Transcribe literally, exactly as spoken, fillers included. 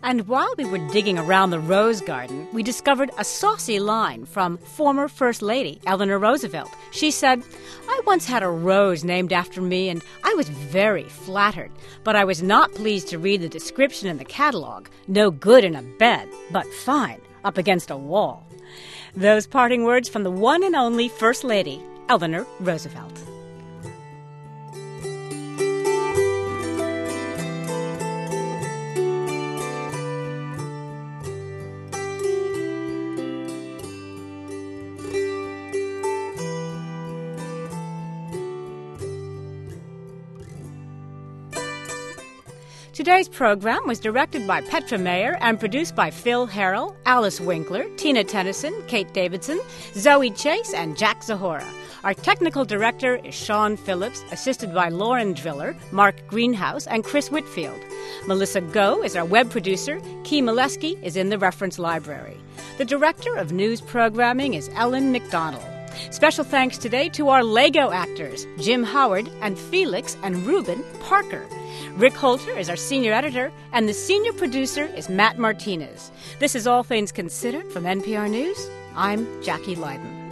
And while we were digging around the Rose Garden, we discovered a saucy line from former First Lady Eleanor Roosevelt. She said, "I once had a rose named after me, and I was very flattered. But I was not pleased to read the description in the catalog. No good in a bed, but fine up against a wall." Those parting words from the one and only First Lady Eleanor Roosevelt. Today's program was directed by Petra Mayer and produced by Phil Harrell, Alice Winkler, Tina Tennyson, Kate Davidson, Zoe Chase, and Jack Zahora. Our technical director is Sean Phillips, assisted by Lauren Driller, Mark Greenhouse, and Chris Whitfield. Melissa Goh is our web producer. Key Molesky is in the reference library. The director of news programming is Ellen McDonald. Special thanks today to our Lego actors, Jim Howard and Felix and Reuben Parker. Rick Holter is our senior editor, and the senior producer is Matt Martinez. This is All Things Considered from N P R News. I'm Jackie Leiden.